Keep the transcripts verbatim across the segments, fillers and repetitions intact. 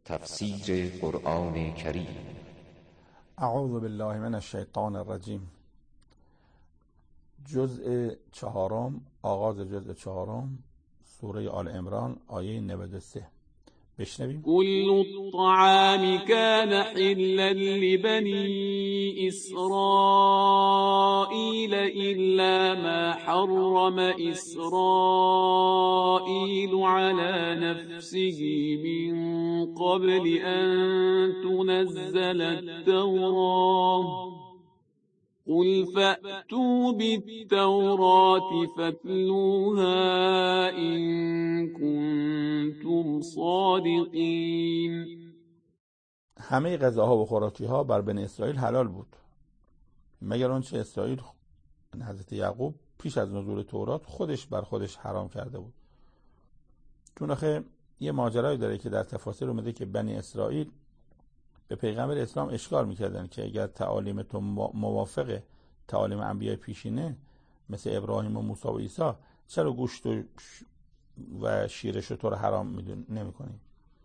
تفسیر قرآن کریم. اعوذ بالله من الشیطان الرجیم. جزء چهارم، آغاز جزء چهارم، سوره آل عمران، آیه نود و سه. بشنویم. كل الطعام كان حلا لبني إسرائيل إلا ما حرم إسرائيل على نفسه من قبل أن تنزل التوراة قل فأتوا بالتوراة فاتلوها إن كنتم صادقین. همه غذاها و خوراکیها بر بنی اسرائیل حلال بود مگر آنچه اسرائیل حضرت یعقوب پیش از نزول تورات خودش بر خودش حرام کرده بود. چون آخه یه ماجرایی داره که در تفاسیر اومده که بنی اسرائیل به پیغمبر اسلام اشکال میکردن که اگر تعالیم تو موافق تعالیم انبیای پیشینه مثل ابراهیم و موسی و عیسی، چرا گوشت و, و شیر شتر حرام نمی‌کنی؟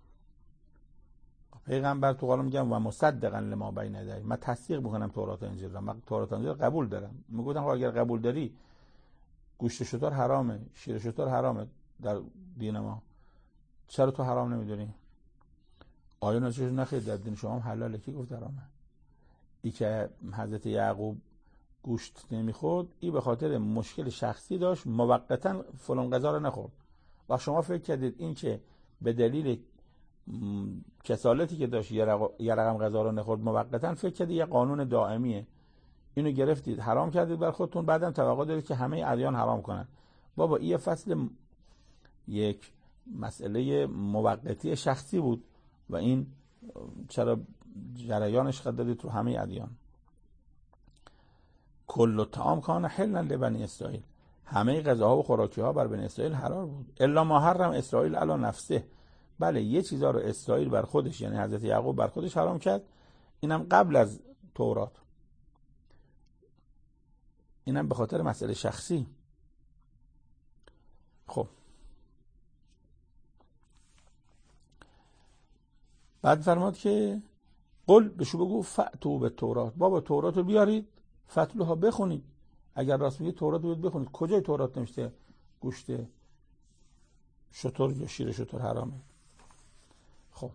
پیغمبر تو قالم میگم و مصدقا لما بین یدی، من تصدیق میکنم تورات و انجیل را، من تورات و انجیل قبول دارم. میگفتن اگر قبول داری گوشت شتر حرامه، شیر شتر حرامه در دین ما، چرا تو حرام نمیدونی؟ آیا نازش نخیر در دین شما هم حلاله؟ کی گفت حرامه؟ ای که حضرت یعقوب گوشت نمیخورد ای به خاطر مشکل شخصی داشت، موقتا فلان غذا رو نخورد. و شما فکر کردید این که به دلیل کسالتی که داشت یه رقم غذا رو نخورد موقتا، فکر کردید یه قانون دائمیه، اینو گرفتید حرام کردید بر خودتون، بعدم توقع دارید که همه ادیان حرام کنن. بابا این فصل یک مسئله موقتی شخصی بود و این چرا جریانش قد دادید تو همه ادیان؟ کل الطعام کان حلا لبنی اسرائیل، همه غذاها و خوراکیها بر بنی اسرائیل حلال بود. الا ما حرم اسرائیل علی نفسه، بله یه چیزا رو اسرائیل بر خودش، یعنی حضرت یعقوب بر خودش حرام کرد، اینم قبل از تورات، اینم به خاطر مسئله شخصی. خب بعد فرماد که قل بشو بگو فأتوا به تورات، بابا تورات رو بیارید، فتلوها بخونید. اگر راست میگه تورات رو بخونید. کجای تورات نوشته گوشت شتر یا شیر شتر حرامه؟ خب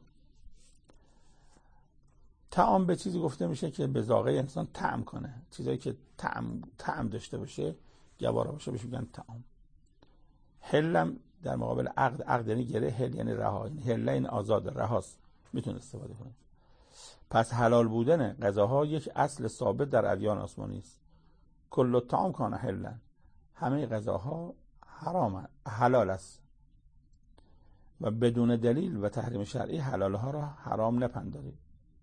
طعام به چیزی گفته میشه که به ذائقه انسان طعم کنه، چیزایی که طعم طعم داشته باشه، گوارا باشه، بهش میگن طعام. حلم در مقابل عقد، عقد یعنی گره، حل یعنی رها، یعنی حل این آزاد، رهاست، میتونه استفاده کنه. پس حلال بودن غذاها یک اصل ثابت در ادیان آسمانی است. کل الطعام کان حلا، همه غذاها حرام حلال است و بدون دلیل و تحریم شرعی حلال ها را حرام نپندارید.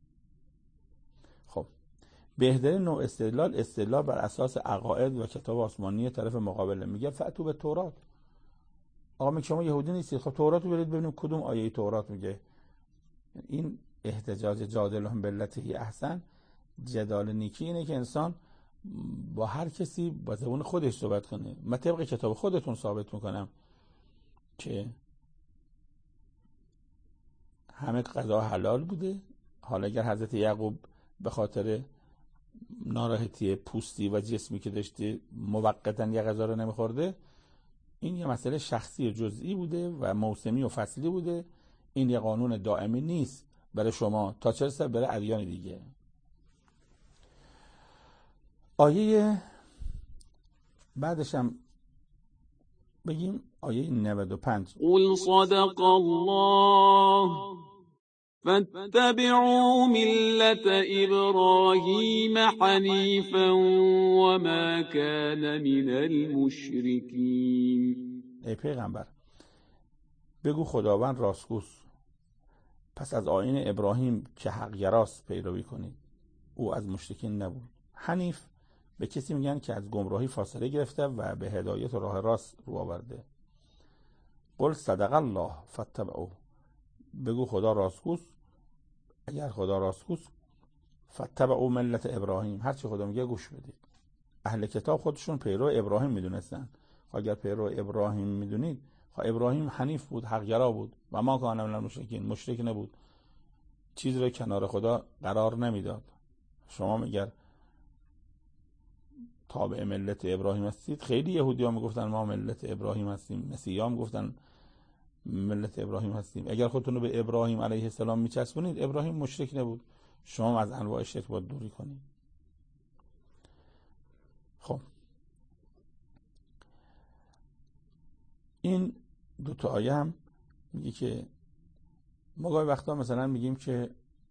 خب بهترین نوع استدلال، استدلال بر اساس عقاید و کتاب آسمانی طرف مقابل. میگه فأتوا به تورات. آقا میگه شما یهودی نیستید، خب تورات رو برید ببینیم کدوم آیه تورات میگه. این احتجاج جادلهم باللتی احسن، جدال نیکی اینه که انسان با هر کسی با زبان خودش صحبت کنه. من طبق کتاب خودتون ثابت میکنم که همه غذا حلال بوده. حالا اگر حضرت یعقوب به خاطر ناراحتی پوستی و جسمی که داشته موقتا یه غذا رو نمیخورده، این یه مسئله شخصی جزئی بوده و موسمی و فصلی بوده. این یه قانون دائمی نیست برای شما، تا چه رسه برای ادیان دیگه. آیه بعدش هم بگیم، آیه نود و پنج. قل صدق الله فاتبعوا ملت ابراهیم حنیفا وما کان من المشرکین. ای پیغمبر بگو خداوند راستگوست، پس از آیین ابراهیم که حق گراست پیروی کنید، او از مشرکین نبود. حنیف به کسی میگن که از گمراهی فاصله گرفته و به هدایت و راه راست رو آورده. قل صدق الله فاتبعوه، بگو خدا راستگوست، اگر خدا راستگوست فاتبعوا ملت ابراهیم، هرچی خدا میگه گوش بدید. اهل کتاب خودشون پیرو ابراهیم میدونستن. اگر پیرو ابراهیم میدونید، خب ابراهیم حنیف بود، حق گرا بود و ما کان من المشرکین، مشرک نبود. چیزی رو کنار خدا قرار نمیداد. شما میگر تابع ملت ابراهیم هستید، خیلی یهودی ها میگفتن ما ملت ابراهیم هستیم، مسیحی ها میگفتن ملت ابراهیم هستیم. اگر خودتون رو به ابراهیم علیه السلام میچسبونید، ابراهیم مشرک نبود، شما از انواع شرک باید دوری کنید. خب این دو تا آیه هم میگه که ما گاهی وقتا مثلا میگیم که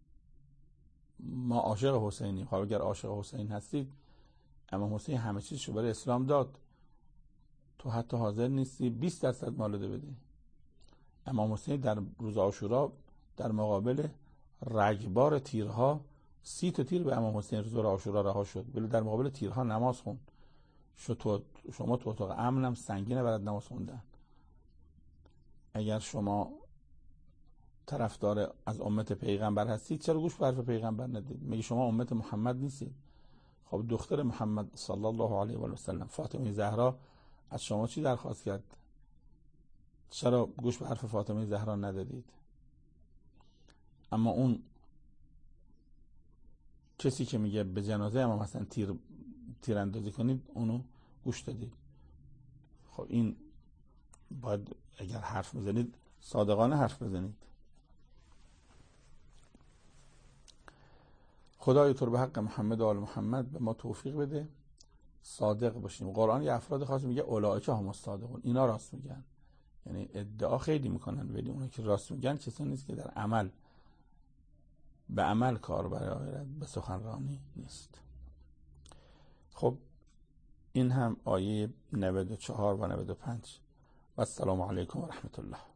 ما عاشق حسینیم. خب اگر عاشق حسین هستید، امام حسین همه چیزشو برای اسلام داد، تو حتی حاضر نیستی بیست درصد مال ده بدی. امام حسین در روز عاشورا در مقابل رگبار تیرها سی تا تیر به امام حسین روز عاشورا رها شد، ولی در مقابل تیرها نماز خوند. شما تو اتاق امنم سنگینه برات نماز خوندن. اگر شما طرفدار از امت پیغمبر هستید، چرا گوش به حرف پیغمبر ندید؟ میگه شما امت محمد نیستید. خب دختر محمد صلی الله علیه و سلم فاطمه زهرا از شما چی درخواست کرد؟ چرا گوش به حرف فاطمه زهرا ندادید؟ اما اون کسی که میگه به جنازه امام حسن تیر تیراندازی کنید، اونو گوش دادید. خب این باید اگر حرف میزنید صادقانه حرف بزنید. خدای تو رو به حق محمد و آل محمد به ما توفیق بده صادق باشیم. قرآن یه افراد خاص میگه اولئک هم الصادقون، اینا راست میگن. یعنی ادعا خیلی میکنن، ولی اونایی که راست میگن کسانی نیست که در عمل به عمل کار برای آخرت، به سخنرانی نیست. خب این هم آیه نود و چهار و نود و پنج. و السلام علیکم و رحمت الله.